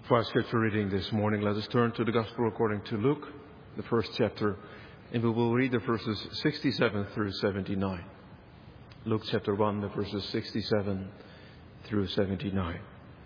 For our scripture reading this morning, let us turn to the Gospel according to Luke, the first chapter, and we will read the verses 67 through 79. Luke chapter 1, the verses 67 through 79.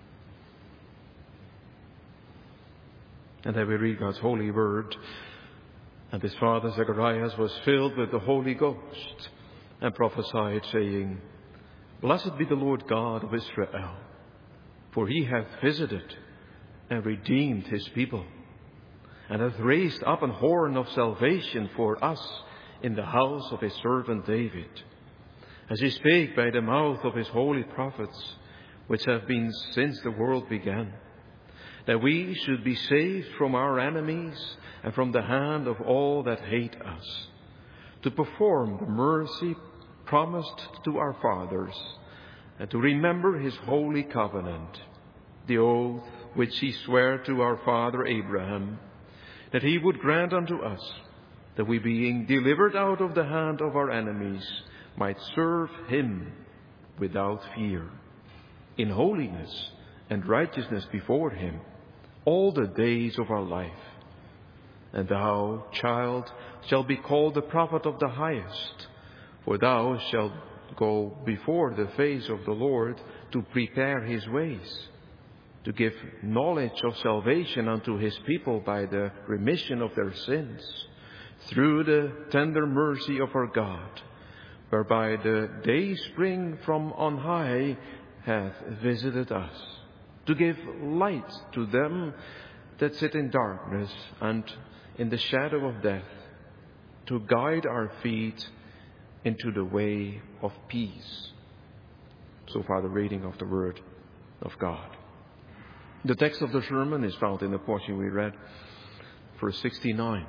And then we read God's holy word. And his father Zacharias was filled with the Holy Ghost and prophesied, saying, Blessed be the Lord God of Israel, for he hath visited and redeemed his people, and hath raised up an horn of salvation for us in the house of his servant David, as he spake by the mouth of his holy prophets, which have been since the world began, that we should be saved from our enemies and from the hand of all that hate us, to perform the mercy promised to our fathers, and to remember his holy covenant, the oath which he sware to our father Abraham, that he would grant unto us, that we, being delivered out of the hand of our enemies, might serve him without fear, in holiness and righteousness before him, all the days of our life. And thou, child, shalt be called the prophet of the highest, for thou shalt go before the face of the Lord to prepare his ways, to give knowledge of salvation unto his people by the remission of their sins, through the tender mercy of our God, whereby the day spring from on high hath visited us, to give light to them that sit in darkness and in the shadow of death, to guide our feet into the way of peace. So far the reading of the Word of God. The text of the sermon is found in the portion we read, verse 69.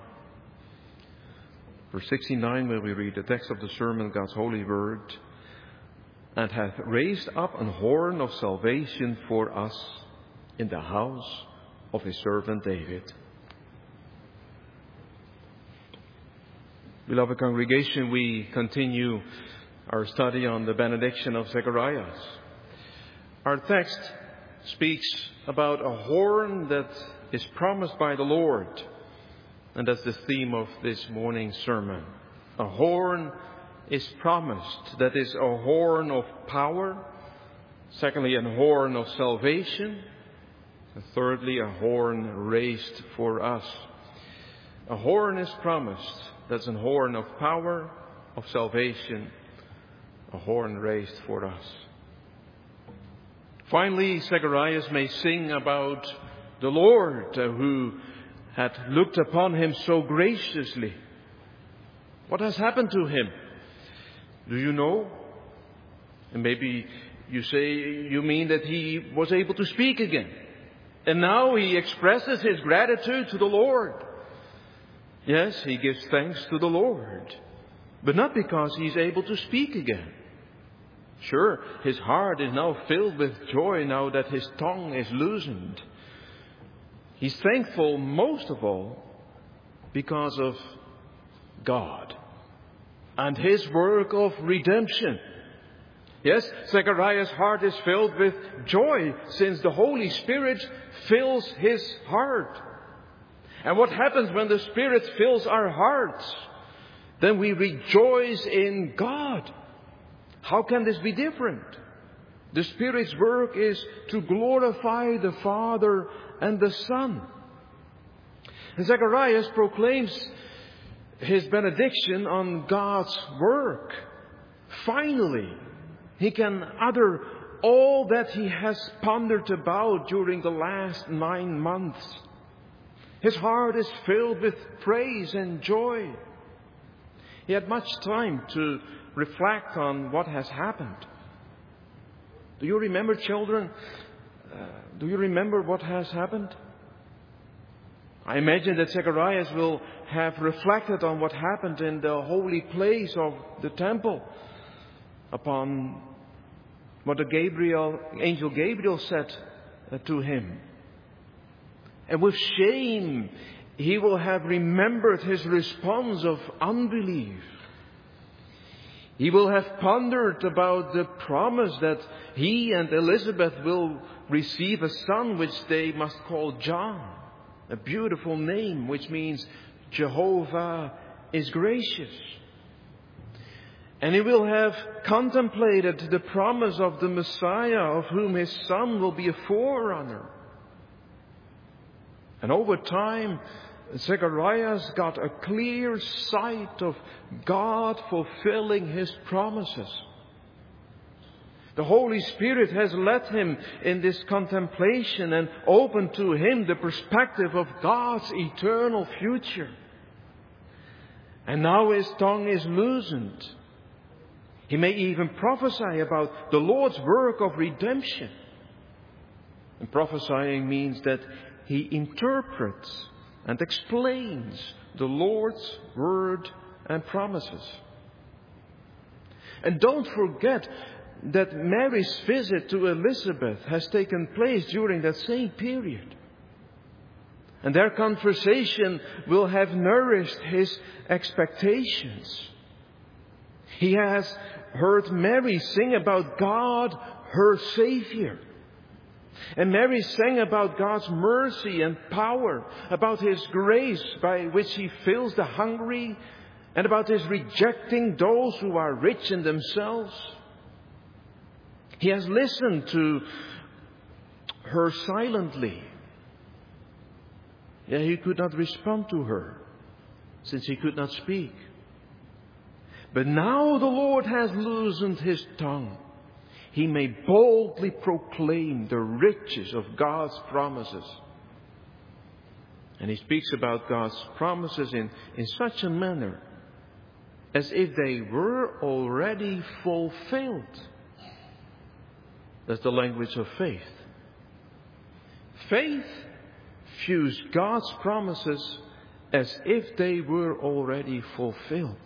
Verse 69, where we read the text of the sermon, God's holy word, and hath raised up an horn of salvation for us in the house of his servant David. Beloved congregation, we continue our study on the benediction of Zacharias. Our text speaks about a horn that is promised by the Lord. And that's the theme of this morning's sermon. A horn is promised. That is a horn of power. Secondly, a horn of salvation. And thirdly, a horn raised for us. A horn is promised. That's a horn of power, of salvation. A horn raised for us. Finally, Zacharias may sing about the Lord who had looked upon him so graciously. What has happened to him? Do you know? And maybe you say, you mean that he was able to speak again. And now he expresses his gratitude to the Lord. Yes, he gives thanks to the Lord, but not because he's able to speak again. Sure, his heart is now filled with joy now that his tongue is loosened. He's thankful most of all because of God and his work of redemption. Yes, Zacharias' heart is filled with joy since the Holy Spirit fills his heart. And what happens when the Spirit fills our hearts? Then we rejoice in God. How can this be different? The Spirit's work is to glorify the Father and the Son. And Zacharias proclaims his benediction on God's work. Finally, he can utter all that he has pondered about during the last 9 months. His heart is filled with praise and joy. He had much time to reflect on what has happened. Do you remember, children? Do you remember what has happened? I imagine that Zacharias will have reflected on what happened in the holy place of the temple, upon what the angel Gabriel said to him. And with shame, he will have remembered his response of unbelief. He will have pondered about the promise that he and Elizabeth will receive a son which they must call John, a beautiful name which means Jehovah is gracious. And he will have contemplated the promise of the Messiah, of whom his son will be a forerunner. And over time, Zechariah's got a clear sight of God fulfilling his promises. The Holy Spirit has led him in this contemplation and opened to him the perspective of God's eternal future. And now his tongue is loosened. He may even prophesy about the Lord's work of redemption. And prophesying means that he interprets and explains the Lord's word and promises. And don't forget that Mary's visit to Elizabeth has taken place during that same period. And their conversation will have nourished his expectations. He has heard Mary sing about God, her Savior. And Mary sang about God's mercy and power, about His grace by which He fills the hungry, and about His rejecting those who are rich in themselves. He has listened to her silently. Yet he could not respond to her, since he could not speak. But now the Lord has loosened his tongue. He may boldly proclaim the riches of God's promises. And he speaks about God's promises in such a manner as if they were already fulfilled. That's the language of faith. Faith views God's promises as if they were already fulfilled.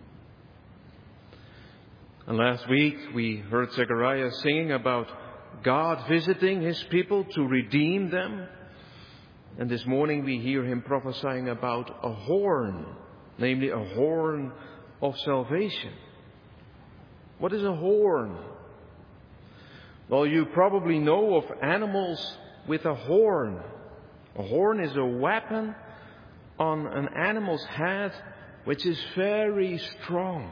And last week we heard Zechariah singing about God visiting His people to redeem them. And this morning we hear him prophesying about a horn, namely a horn of salvation. What is a horn? Well, you probably know of animals with a horn. A horn is a weapon on an animal's head which is very strong.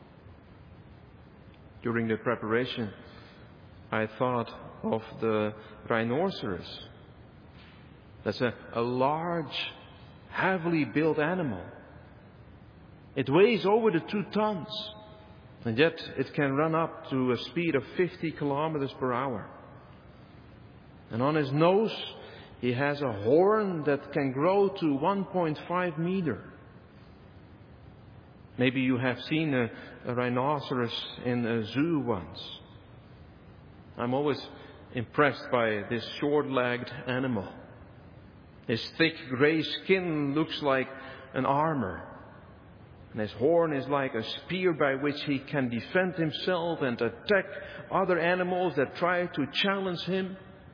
During the preparation, I thought of the rhinoceros. That's a large, heavily built animal. It weighs over the 2 tons, and yet it can run up to a speed of 50 kilometers per hour. And on his nose, he has a horn that can grow to 1.5 meters. Maybe you have seen a rhinoceros in a zoo once. I'm always impressed by this short-legged animal. His thick grey skin looks like an armor. And his horn is like a spear by which he can defend himself and attack other animals that try to challenge him.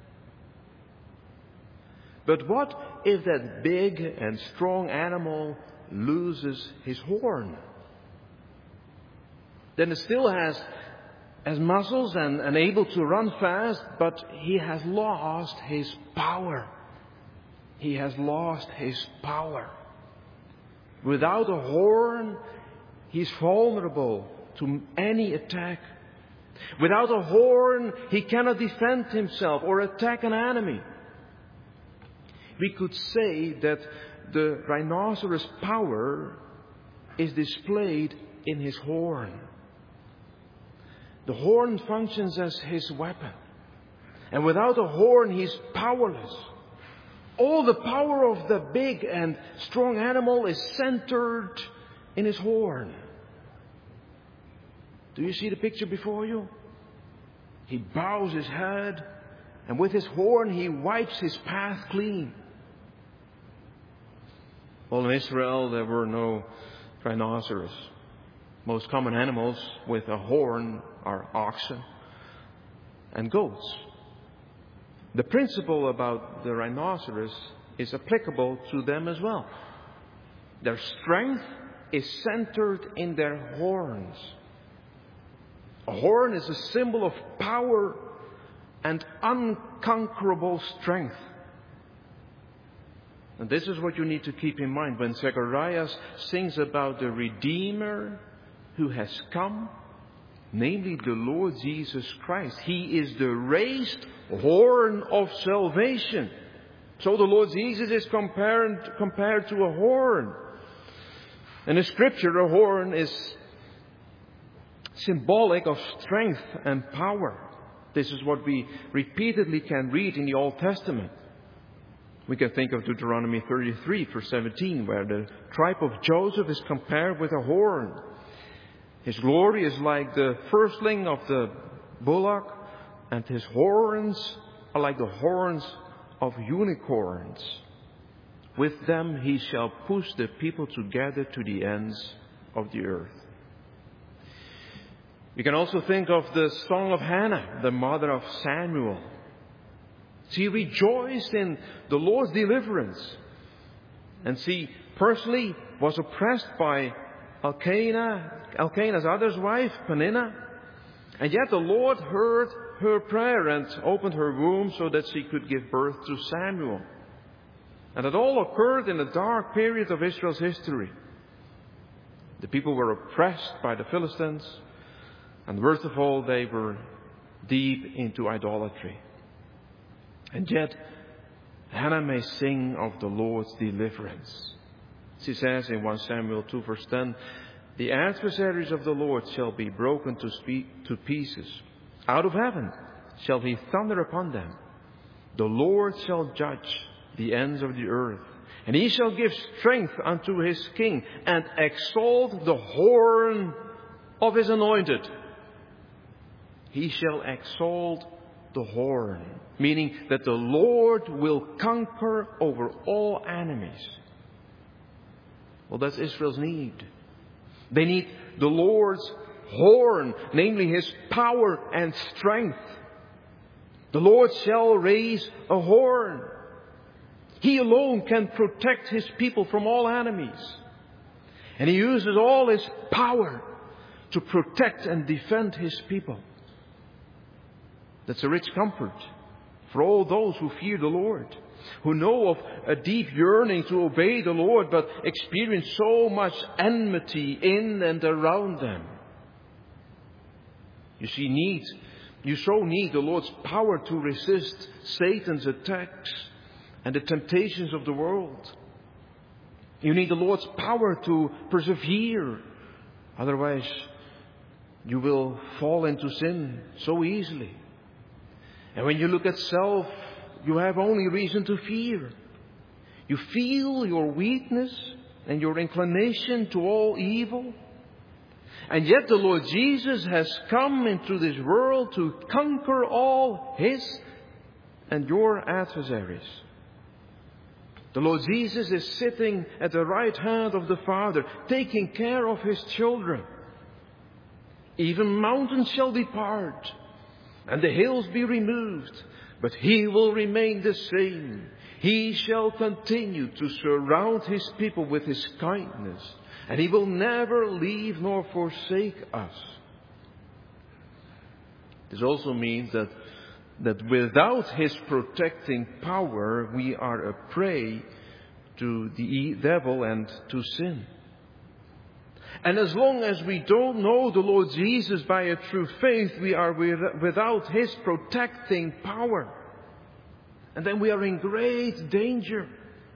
But what if that big and strong animal loses his horn? Then it still has muscles and able to run fast, but he has lost his power. He has lost his power. Without a horn, he's vulnerable to any attack. Without a horn, he cannot defend himself or attack an enemy. We could say that the rhinoceros' power is displayed in his horn. The horn functions as his weapon. And without a horn, he's powerless. All the power of the big and strong animal is centered in his horn. Do you see the picture before you? He bows his head, and with his horn he wipes his path clean. Well, in Israel there were no rhinoceros. Most common animals with a horn are oxen and goats. The principle about the rhinoceros is applicable to them as well. Their strength is centered in their horns. A horn is a symbol of power and unconquerable strength. And this is what you need to keep in mind when Zechariah sings about the Redeemer who has come, namely the Lord Jesus Christ. He is the raised horn of salvation. So the Lord Jesus is compared to a horn. In the Scripture, a horn is symbolic of strength and power. This is what we repeatedly can read in the Old Testament. We can think of Deuteronomy 33, verse 17, where the tribe of Joseph is compared with a horn. His glory is like the firstling of the bullock, and his horns are like the horns of unicorns. With them he shall push the people together to the ends of the earth. You can also think of the song of Hannah, the mother of Samuel. She rejoiced in the Lord's deliverance. And she personally was oppressed by Elkanah's other wife, Peninnah. And yet the Lord heard her prayer and opened her womb so that she could give birth to Samuel. And it all occurred in a dark period of Israel's history. The people were oppressed by the Philistines. And worst of all, they were deep into idolatry. And yet, Hannah may sing of the Lord's deliverance. She says in 1 Samuel 2 verse 10, "The adversaries of the Lord shall be broken to pieces. Out of heaven shall he thunder upon them. The Lord shall judge the ends of the earth. And he shall give strength unto his king and exalt the horn of his anointed." He shall exalt the horn, meaning that the Lord will conquer over all enemies. Well, that's Israel's need. They need the Lord's horn, namely His power and strength. The Lord shall raise a horn. He alone can protect His people from all enemies. And He uses all His power to protect and defend His people. That's a rich comfort for all those who fear the Lord, who know of a deep yearning to obey the Lord, but experience so much enmity in and around them. You so need the Lord's power to resist Satan's attacks and the temptations of the world. You need the Lord's power to persevere. Otherwise, you will fall into sin so easily. And when you look at self, you have only reason to fear. You feel your weakness and your inclination to all evil. And yet the Lord Jesus has come into this world to conquer all His and your adversaries. The Lord Jesus is sitting at the right hand of the Father, taking care of His children. Even mountains shall depart, and the hills be removed, but He will remain the same. He shall continue to surround His people with His kindness, and He will never leave nor forsake us. This also means that without His protecting power, we are a prey to the devil and to sin. And as long as we don't know the Lord Jesus by a true faith, we are without His protecting power. And then we are in great danger.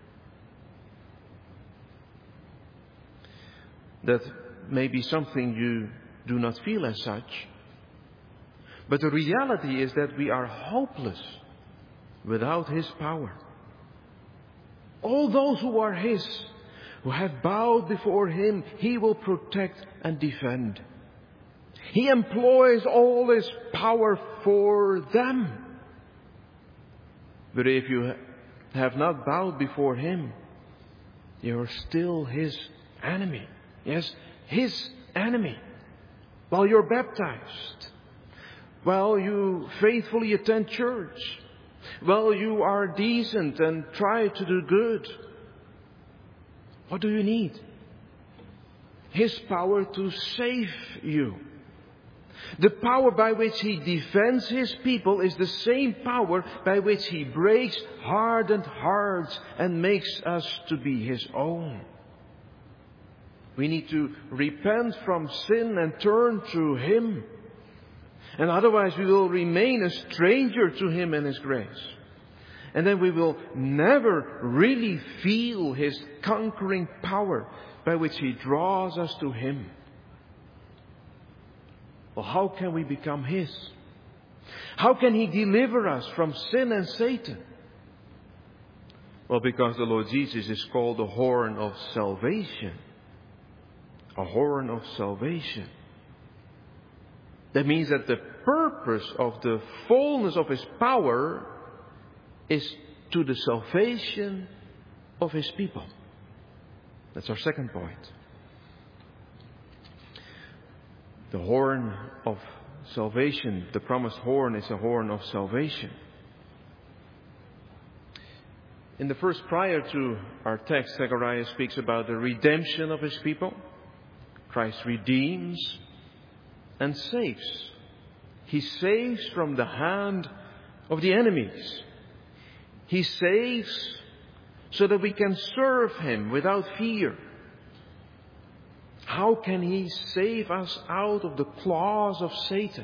That may be something you do not feel as such. But the reality is that we are hopeless without His power. All those who are His, who have bowed before Him, He will protect and defend. He employs all His power for them. But if you have not bowed before Him, you are still His enemy. Yes, His enemy. While you're baptized, while you faithfully attend church, while you are decent and try to do good, what do you need? His power to save you. The power by which He defends His people is the same power by which He breaks hardened hearts and makes us to be His own. We need to repent from sin and turn to Him. And otherwise we will remain a stranger to Him and His grace. And then we will never really feel His conquering power by which He draws us to Him. Well, how can we become His? How can He deliver us from sin and Satan? Well, because the Lord Jesus is called the horn of salvation. A horn of salvation. That means that the purpose of the fullness of His power is to the salvation of His people. That's our second point. The horn of salvation, the promised horn, is a horn of salvation. In the verse prior to our text, Zechariah speaks about the redemption of His people. Christ redeems and saves. He saves from the hand of the enemies. He saves so that we can serve Him without fear. How can He save us out of the claws of Satan?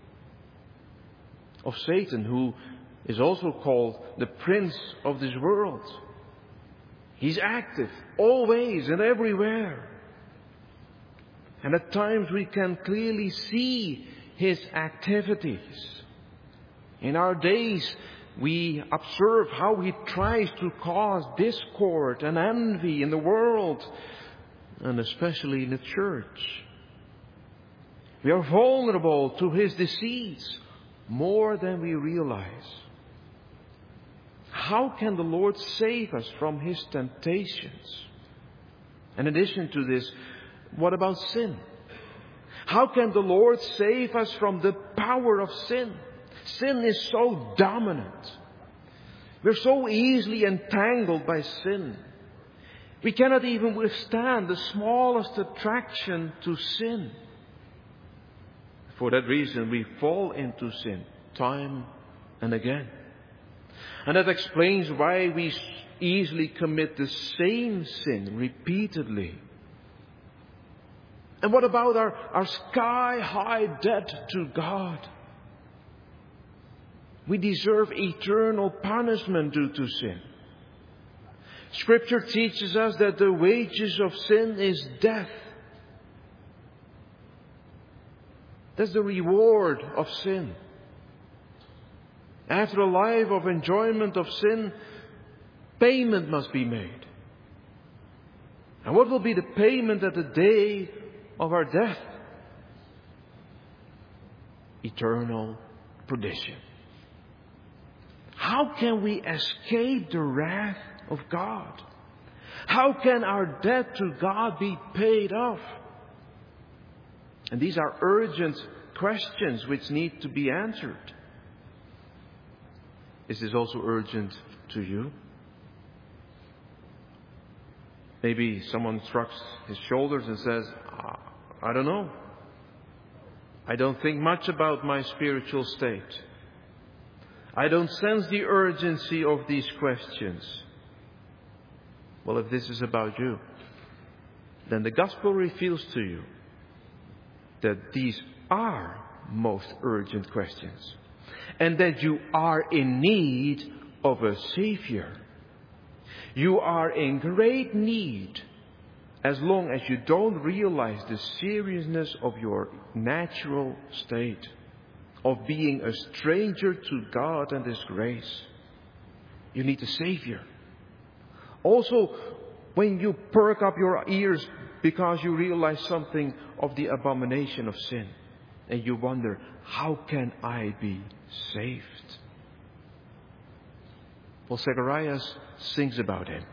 Of Satan, who is also called the prince of this world. He's active always and everywhere. And at times we can clearly see his activities. In our days, we observe how he tries to cause discord and envy in the world, and especially in the church. We are vulnerable to his deceits more than we realize. How can the Lord save us from his temptations? In addition to this, what about sin? How can the Lord save us from the power of sin? Sin is so dominant. We're so easily entangled by sin. We cannot even withstand the smallest attraction to sin. For that reason, we fall into sin time and again. And that explains why we easily commit the same sin repeatedly. And what about our sky-high debt to God? We deserve eternal punishment due to sin. Scripture teaches us that the wages of sin is death. That's the reward of sin. After a life of enjoyment of sin, payment must be made. And what will be the payment at the day of our death? Eternal perdition. How can we escape the wrath of God? How can our debt to God be paid off? And these are urgent questions which need to be answered. Is this also urgent to you? Maybe someone shrugs his shoulders and says, I don't know. I don't think much about my spiritual state. I don't sense the urgency of these questions. Well, if this is about you, then the gospel reveals to you that these are most urgent questions. And that you are in need of a Savior. You are in great need as long as you don't realize the seriousness of your natural state. Of being a stranger to God and His grace. You need a Savior. Also, when you perk up your ears because you realize something of the abomination of sin. And you wonder, how can I be saved? Well, Zechariah sings about him.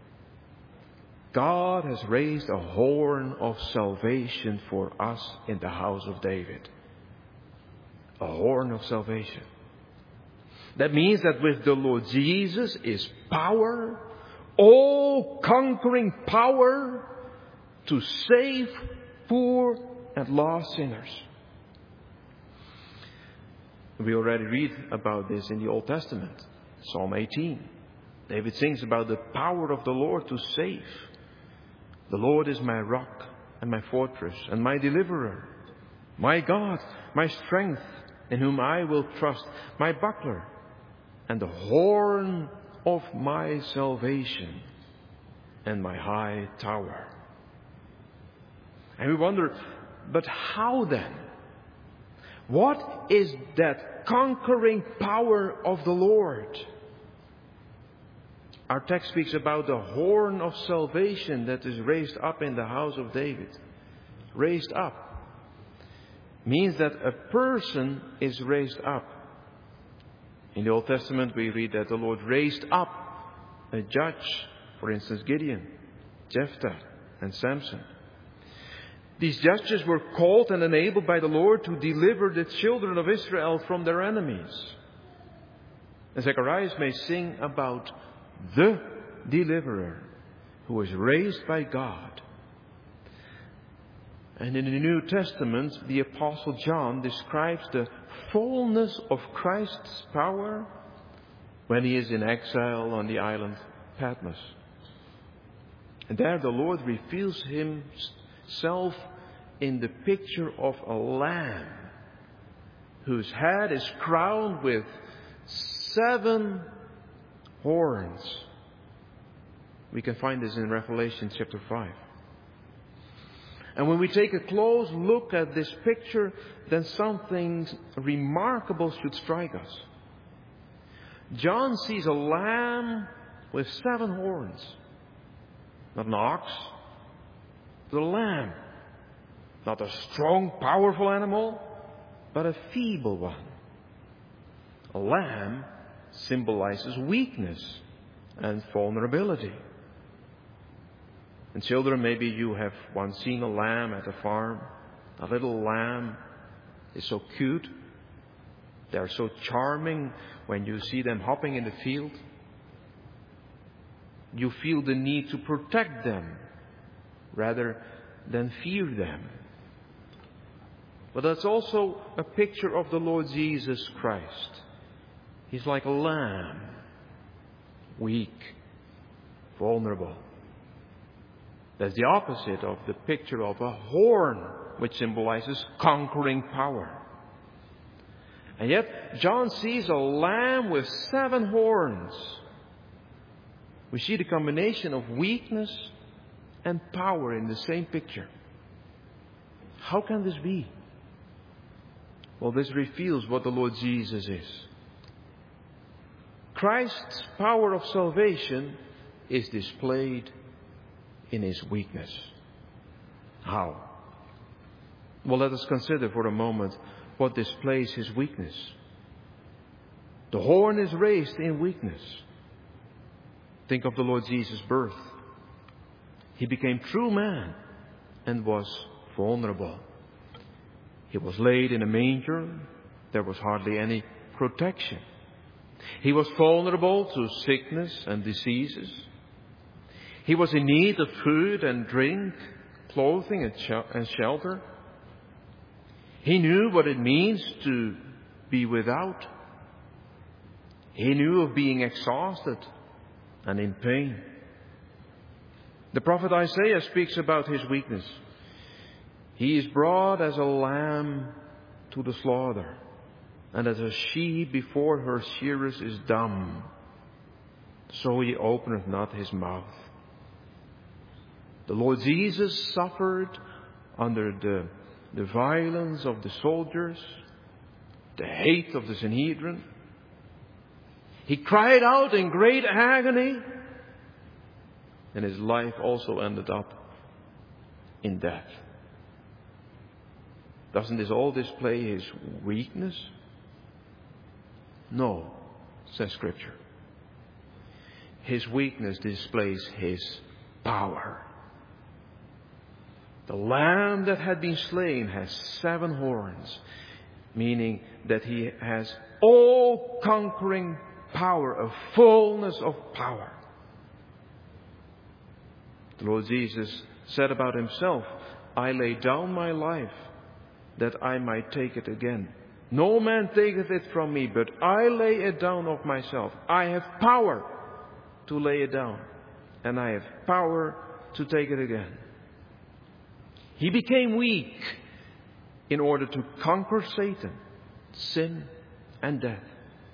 God has raised a horn of salvation for us in the house of David. A horn of salvation. That means that with the Lord Jesus is power, all conquering power to save poor and lost sinners. We already read about this in the Old Testament. Psalm 18. David sings about the power of the Lord to save. The Lord is my rock and my fortress and my deliverer, my God, my strength, in whom I will trust, my buckler and the horn of my salvation and my high tower. And we wonder, but how then? What is that conquering power of the Lord? Our text speaks about the horn of salvation that is raised up in the house of David. Raised up means that a person is raised up. In the Old Testament we read that the Lord raised up a judge, for instance Gideon, Jephthah and Samson. These judges were called and enabled by the Lord to deliver the children of Israel from their enemies. And Zacharias may sing about the deliverer who was raised by God. And in the New Testament, the Apostle John describes the fullness of Christ's power when he is in exile on the island Patmos. And there the Lord reveals himself in the picture of a lamb whose head is crowned with 7 horns. We can find this in Revelation chapter 5. And when we take a close look at this picture, then something remarkable should strike us. John sees a lamb with 7 horns. Not an ox, but a lamb. Not a strong, powerful animal, but a feeble one. A lamb symbolizes weakness and vulnerability. And children, maybe you have once seen a lamb at a farm. A little lamb is so cute. They are so charming when you see them hopping in the field. You feel the need to protect them rather than fear them. But that's also a picture of the Lord Jesus Christ. He's like a lamb, weak, vulnerable. That's the opposite of the picture of a horn, which symbolizes conquering power. And yet, John sees a lamb with 7 horns. We see the combination of weakness and power in the same picture. How can this be? Well, this reveals what the Lord Jesus is. Christ's power of salvation is displayed in His weakness. How? Well, let us consider for a moment what displays His weakness. The horn is raised in weakness. Think of the Lord Jesus' birth. He became true man and was vulnerable. He was laid in a manger. There was hardly any protection. He was vulnerable to sickness and diseases. He was in need of food and drink, clothing and shelter. He knew what it means to be without. He knew of being exhausted and in pain. The prophet Isaiah speaks about his weakness. He is brought as a lamb to the slaughter, and as a sheep before her shearers is dumb, so he openeth not his mouth. The Lord Jesus suffered under the violence of the soldiers, the hate of the Sanhedrin. He cried out in great agony, and his life also ended up in death. Doesn't this all display his weakness? No, says Scripture. His weakness displays his power. The lamb that had been slain has 7 horns, meaning that he has all-conquering power, a fullness of power. The Lord Jesus said about himself, I lay down my life that I might take it again. No man taketh it from me, but I lay it down of myself. I have power to lay it down, and I have power to take it again. He became weak in order to conquer Satan, sin, and death.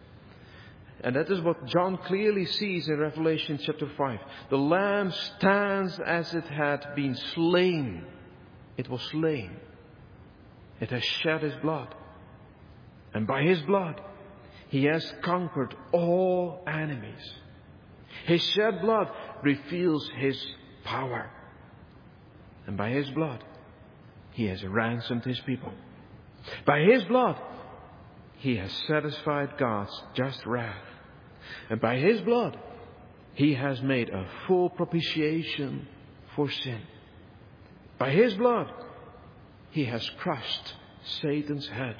And that is what John clearly sees in Revelation chapter 5. The Lamb stands as it had been slain. It was slain. It has shed His blood. And by His blood, He has conquered all enemies. His shed blood reveals His power. And by His blood, He has ransomed His people. By His blood, He has satisfied God's just wrath. And by His blood, He has made a full propitiation for sin. By His blood, He has crushed Satan's head.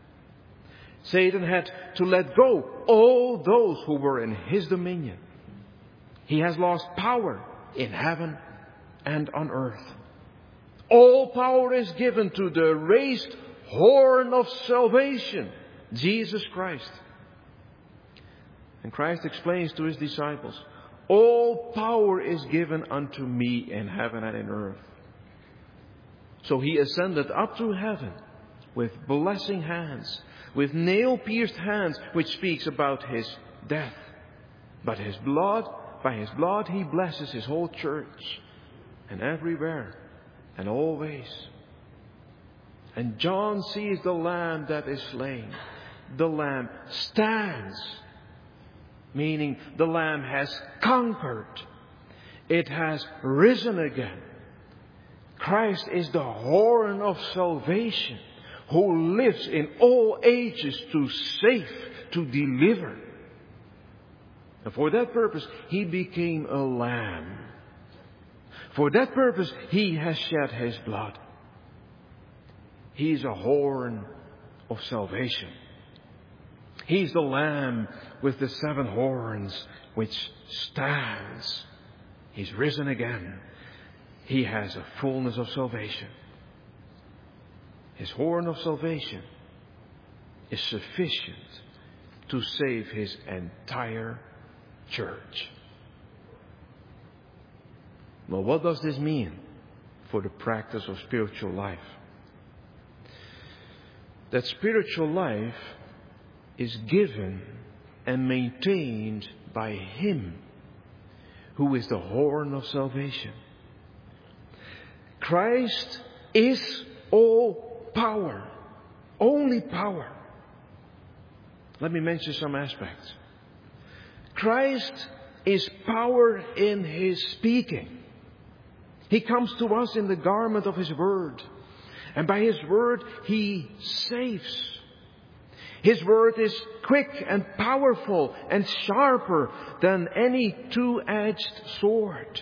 Satan had to let go all those who were in his dominion. He has lost power in heaven and on earth. All power is given to the raised horn of salvation, Jesus Christ. And Christ explains to His disciples, all power is given unto me in heaven and in earth. So He ascended up to heaven with blessing hands, with nail-pierced hands, which speaks about His death. But His blood, by His blood, He blesses His whole church, and everywhere and always. And John sees the Lamb that is slain. The Lamb stands, meaning the Lamb has conquered. It has risen again. Christ is the horn of salvation, who lives in all ages to save, to deliver. And for that purpose, He became a lamb. For that purpose, He has shed His blood. He is a horn of salvation. He is the Lamb with the 7 horns, which stands. He's risen again. He has a fullness of salvation. His horn of salvation is sufficient to save His entire church. Well, what does this mean for the practice of spiritual life? That spiritual life is given and maintained by Him who is the horn of salvation. Christ is all power, only power. Let me mention some aspects. Christ is power in His speaking. He comes to us in the garment of His word. And by His word, He saves. His word is quick and powerful and sharper than any two-edged sword.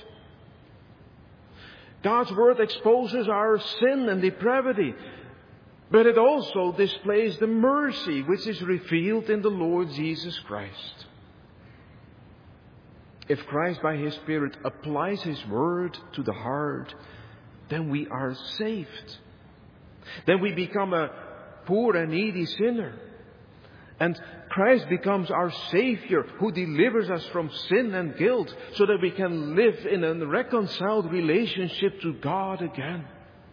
God's word exposes our sin and depravity, but it also displays the mercy which is revealed in the Lord Jesus Christ. If Christ by His Spirit applies His word to the heart, then we are saved. Then we become a poor and needy sinner. And Christ becomes our Savior who delivers us from sin and guilt so that we can live in a reconciled relationship to God again.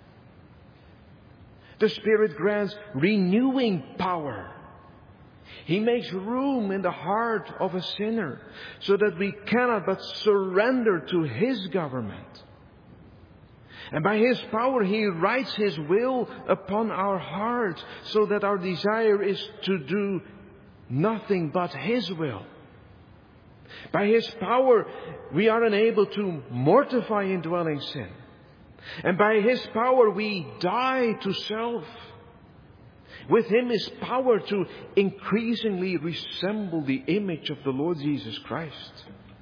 The Spirit grants renewing power. He makes room in the heart of a sinner so that we cannot but surrender to His government. And by His power, He writes His will upon our hearts so that our desire is to do nothing but His will. By His power, we are enabled to mortify indwelling sin. And by His power, we die to self. With Him is power to increasingly resemble the image of the Lord Jesus Christ.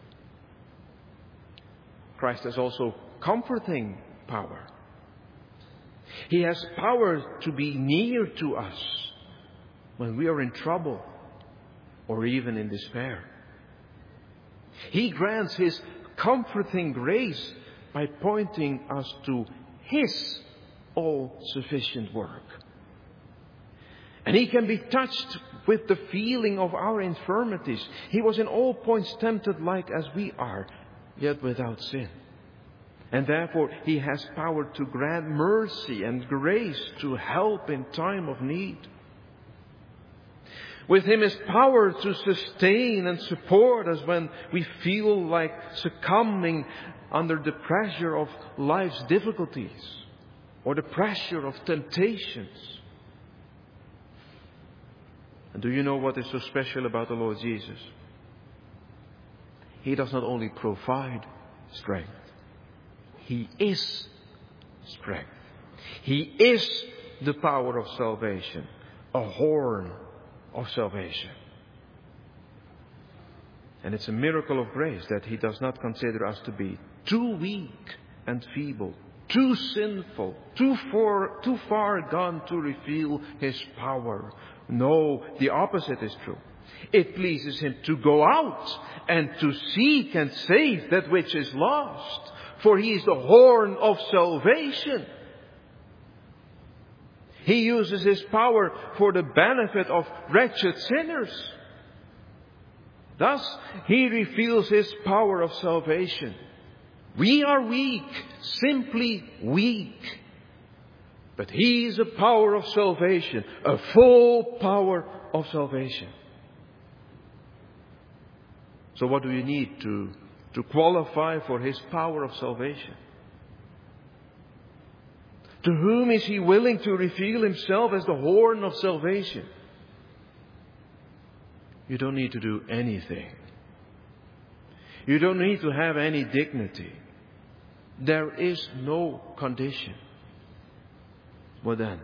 Christ has also comforting power. He has power to be near to us when we are in trouble or even in despair. He grants His comforting grace by pointing us to His all-sufficient work. And He can be touched with the feeling of our infirmities. He was in all points tempted like as we are, yet without sin. And therefore He has power to grant mercy and grace to help in time of need. With Him is power to sustain and support us when we feel like succumbing under the pressure of life's difficulties or the pressure of temptations. And do you know what is so special about the Lord Jesus? He does not only provide strength. He is strength. He is the power of salvation, a horn of salvation. And it's a miracle of grace that He does not consider us to be too weak and feeble, too sinful, too far gone to reveal His power. No, the opposite is true. It pleases Him to go out and to seek and save that which is lost. For He is the horn of salvation. He uses His power for the benefit of wretched sinners. Thus, He reveals His power of salvation. We are weak, simply weak. But He is a power of salvation, a full power of salvation. So what do you need to qualify for His power of salvation? To whom is He willing to reveal Himself as the horn of salvation? You don't need to do anything. You don't need to have any dignity. There is no condition. Well then,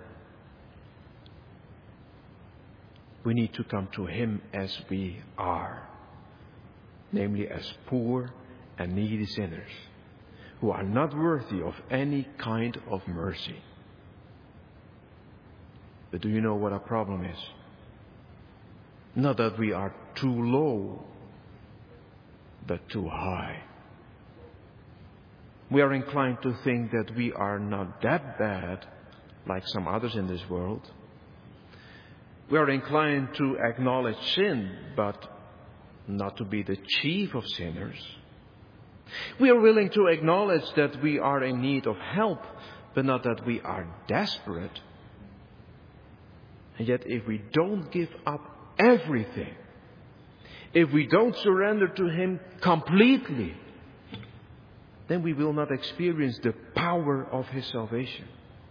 we need to come to Him as we are. Namely as poor and needy sinners who are not worthy of any kind of mercy. But do you know what our problem is? Not that we are too low, but too high. We are inclined to think that we are not that bad like some others in this world. We are inclined to acknowledge sin, but not to be the chief of sinners. We are willing to acknowledge that we are in need of help, but not that we are desperate. And yet if we don't give up everything, if we don't surrender to Him completely, then we will not experience the power of His salvation.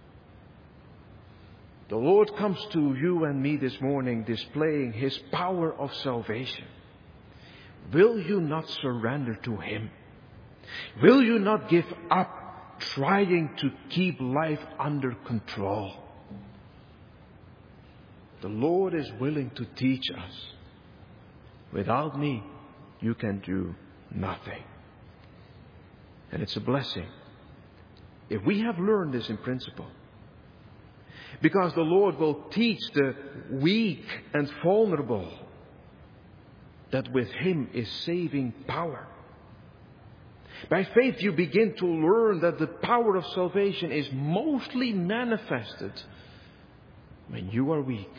The Lord comes to you and me this morning displaying His power of salvation. Will you not surrender to Him? Will you not give up trying to keep life under control? The Lord is willing to teach us. Without me, you can do nothing. And it's a blessing if we have learned this in principle. Because the Lord will teach the weak and vulnerable that with Him is saving power. By faith you begin to learn that the power of salvation is mostly manifested when you are weak.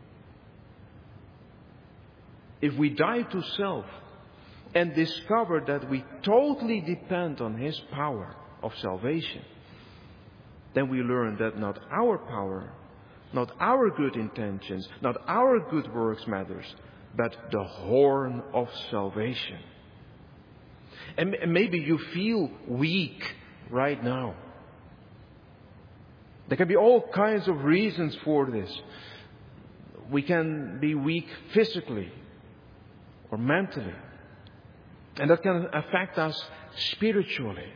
If we die to self and discover that we totally depend on His power of salvation, then we learn that not our power, not our good intentions, not our good works matters, but the horn of salvation. And maybe you feel weak right now. There can be all kinds of reasons for this. We can be weak physically or mentally. And that can affect us spiritually.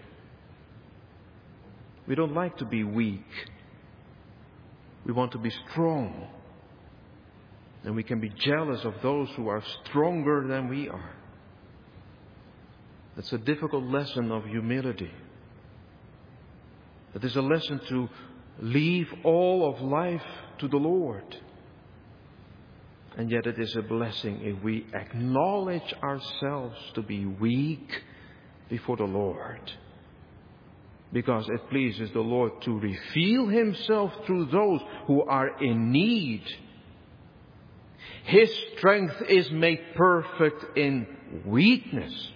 We don't like to be weak. We want to be strong. And we can be jealous of those who are stronger than we are. That's a difficult lesson of humility. It is a lesson to leave all of life to the Lord. And yet it is a blessing if we acknowledge ourselves to be weak before the Lord. Because it pleases the Lord to reveal Himself through those who are in need His strength is made perfect in weakness.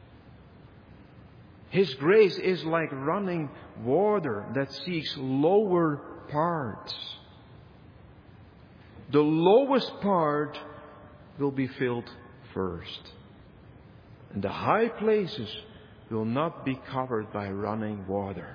His grace is like running water that seeks lower parts. The lowest part will be filled first. And the high places will not be covered by running water.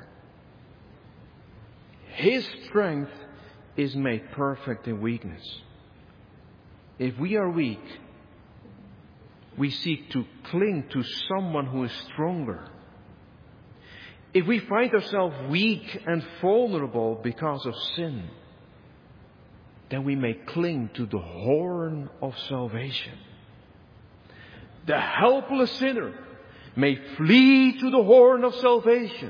His strength is made perfect in weakness. If we are weak, we seek to cling to someone who is stronger. If we find ourselves weak and vulnerable because of sin, then we may cling to the horn of salvation. The helpless sinner may flee to the horn of salvation.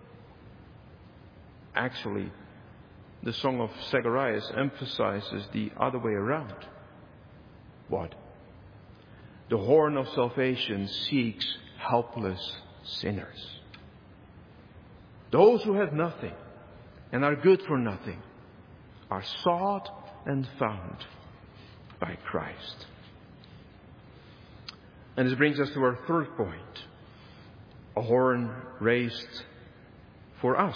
Actually, the Song of Zacharias emphasizes the other way around. What? The horn of salvation seeks helpless sinners. Those who have nothing and are good for nothing are sought and found by Christ. And this brings us to our third point. A horn raised for us.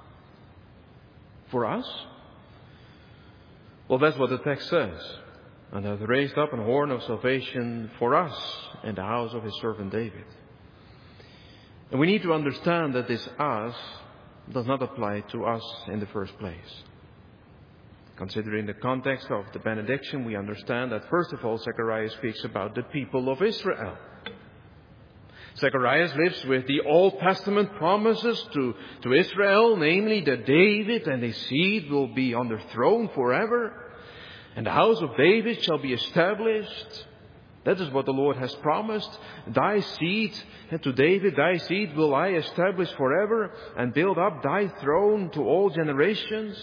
For us? Well, that's what the text says. And hath raised up an horn of salvation for us in the house of his servant David. And we need to understand that this us does not apply to us in the first place. Considering the context of the benediction, we understand that first of all, Zechariah speaks about the people of Israel. Zechariah lives with the Old Testament promises to Israel, namely that David and his seed will be on the throne forever, and the house of David shall be established. That is what the Lord has promised. Thy seed, and to David, thy seed will I establish forever, and build up thy throne to all generations.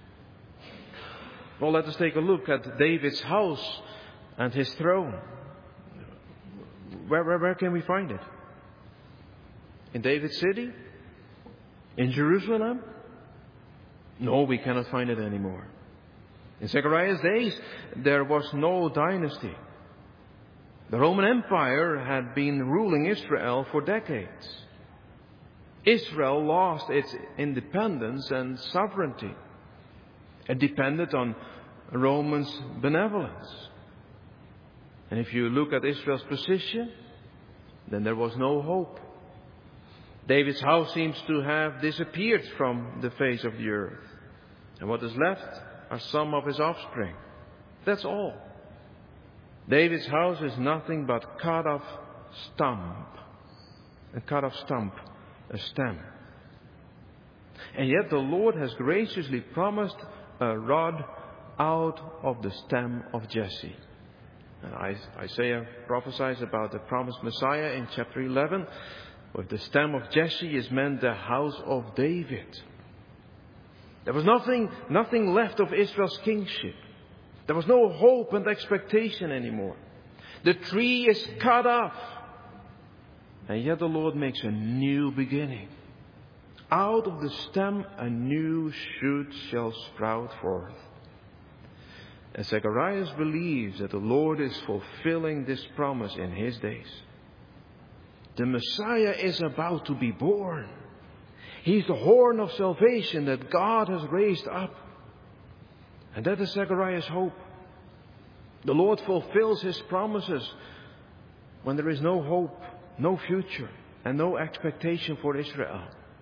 Well, let us take a look at David's house and his throne. Where can we find it? In David's city? In Jerusalem? No, we cannot find it anymore. In Zechariah's days, there was no dynasty. The Roman Empire had been ruling Israel for decades. Israel lost its independence and sovereignty. It depended on Romans' benevolence. And if you look at Israel's position, then there was no hope. David's house seems to have disappeared from the face of the earth. And what is left are some of his offspring. That's all. David's house is nothing but cut off stump. A cut off stump, a stem. And yet the Lord has graciously promised a rod out of the stem of Jesse. And Isaiah prophesies about the promised Messiah in chapter 11. With the stem of Jesse is meant the house of David. There was nothing left of Israel's kingship. There was no hope and expectation anymore. The tree is cut off. And yet the Lord makes a new beginning. Out of the stem a new shoot shall sprout forth. And Zechariah believes that the Lord is fulfilling this promise in his days. The Messiah is about to be born. He's the horn of salvation that God has raised up. And that is Zechariah's hope. The Lord fulfills his promises when there is no hope, no future, and no expectation for Israel.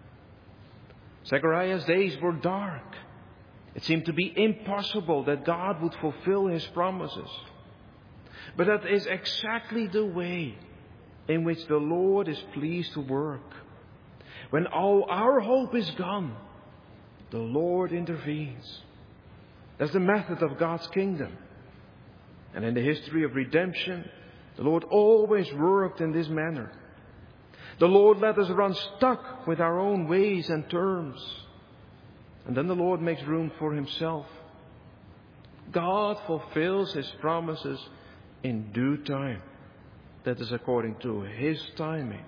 Zechariah's days were dark. It seemed to be impossible that God would fulfill his promises. But that is exactly the way in which the Lord is pleased to work. When all our hope is gone, the Lord intervenes. That's the method of God's kingdom. And in the history of redemption, the Lord always worked in this manner. The Lord let us run stuck with our own ways and terms. And then the Lord makes room for himself. God fulfills his promises in due time. That is according to his timing.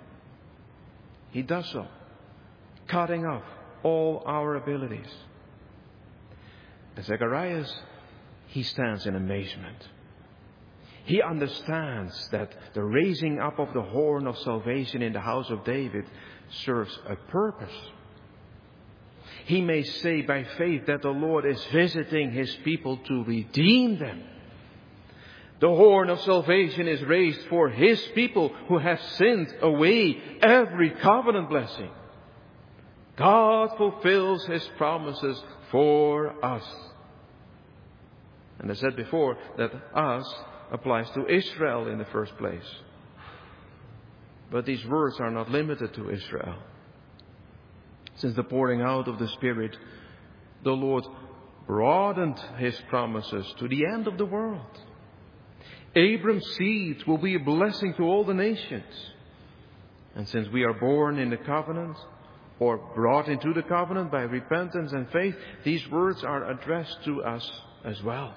He does so, cutting off all our abilities. And Zechariah, he stands in amazement. He understands that the raising up of the horn of salvation in the house of David serves a purpose. He may say by faith that the Lord is visiting His people to redeem them. The horn of salvation is raised for His people who have sinned away every covenant blessing. God fulfills His promises for us. And I said before that us applies to Israel in the first place. But these words are not limited to Israel. Since the pouring out of the Spirit, the Lord broadened His promises to the end of the world. Abram's seed will be a blessing to all the nations. And since we are born in the covenant, or brought into the covenant by repentance and faith, these words are addressed to us as well.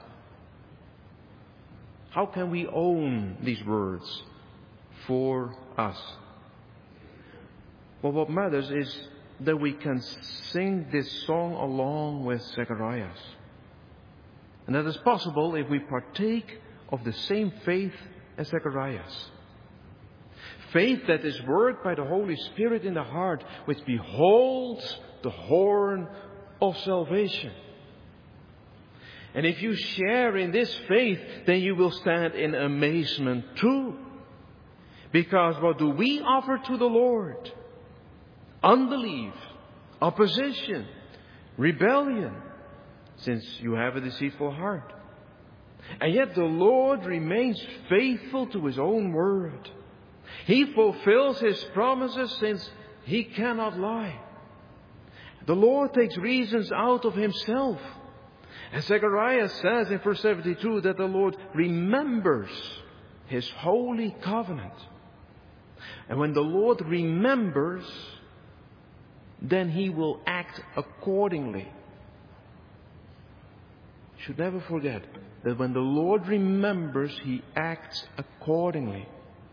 How can we own these words for us? Well, what matters is that we can sing this song along with Zacharias. And that is possible if we partake of the same faith as Zacharias. Faith that is worked by the Holy Spirit in the heart, which beholds the horn of salvation. And if you share in this faith, then you will stand in amazement too. Because what do we offer to the Lord? Unbelief, opposition, rebellion, since you have a deceitful heart. And yet the Lord remains faithful to His own word. He fulfills His promises since He cannot lie. The Lord takes reasons out of Himself. And Zechariah says in verse 72 that the Lord remembers His holy covenant. And when the Lord remembers, then He will act accordingly. You should never forget that when the Lord remembers, He acts accordingly.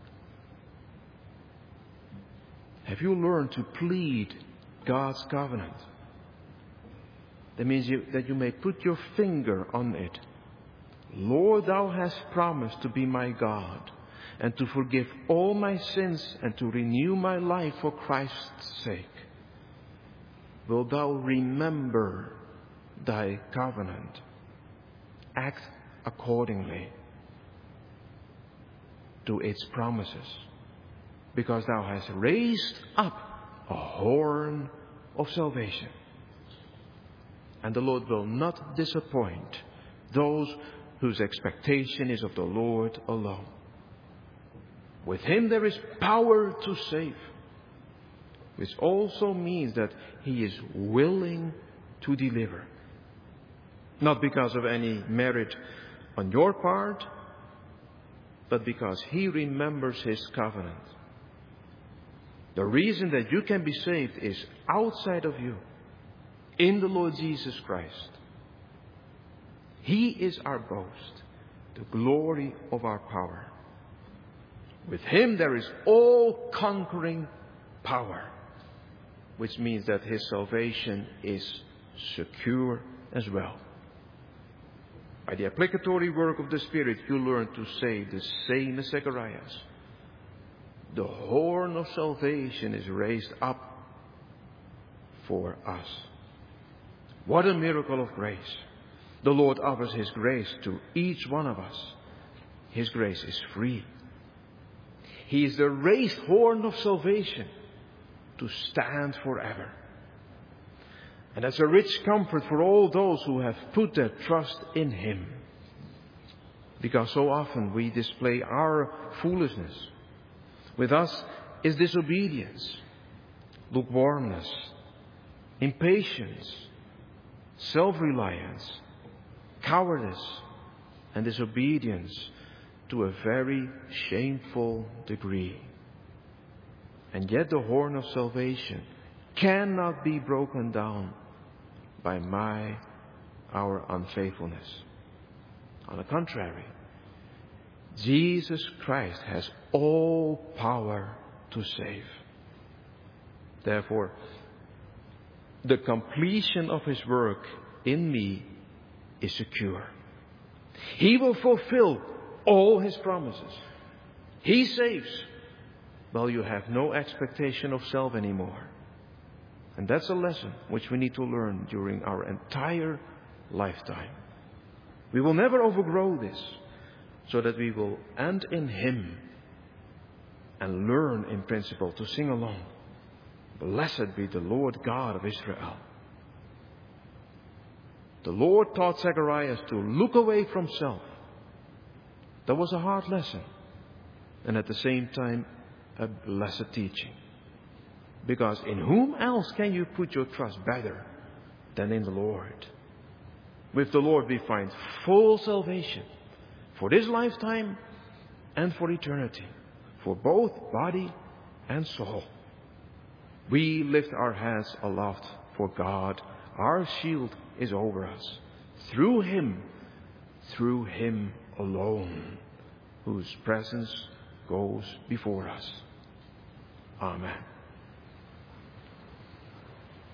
Have you learned to plead God's covenant? That means that you may put your finger on it. Lord, Thou hast promised to be my God and to forgive all my sins and to renew my life for Christ's sake. Will Thou remember Thy covenant? Act accordingly to its promises, because Thou hast raised up a horn of salvation. And the Lord will not disappoint those whose expectation is of the Lord alone. With Him there is power to save, which also means that He is willing to deliver. Not because of any merit on your part, but because He remembers His covenant. The reason that you can be saved is outside of you, in the Lord Jesus Christ. He is our boast, the glory of our power. With Him there is all-conquering power, which means that His salvation is secure as well. By the applicatory work of the Spirit, you learn to say the same as Zacharias. The horn of salvation is raised up for us. What a miracle of grace. The Lord offers His grace to each one of us. His grace is free. He is the raised horn of salvation to stand forever. And that's a rich comfort for all those who have put their trust in Him. Because so often we display our foolishness. With us is disobedience, lukewarmness, impatience, self-reliance, cowardice, and disobedience to a very shameful degree. And yet the horn of salvation cannot be broken down by our unfaithfulness. On the contrary, Jesus Christ has all power to save. Therefore, the completion of His work in me is secure. He will fulfill all His promises. He saves. Well, you have no expectation of self anymore. And that's a lesson which we need to learn during our entire lifetime. We will never overgrow this, so that we will end in Him and learn in principle to sing along. Blessed be the Lord God of Israel. The Lord taught Zacharias to look away from self. That was a hard lesson. And at the same time, a blessed teaching. Because in whom else can you put your trust better than in the Lord? With the Lord we find full salvation for this lifetime and for eternity, for both body and soul. We lift our heads aloft, for God, our shield, is over us. Through Him alone, whose presence goes before us. Amen.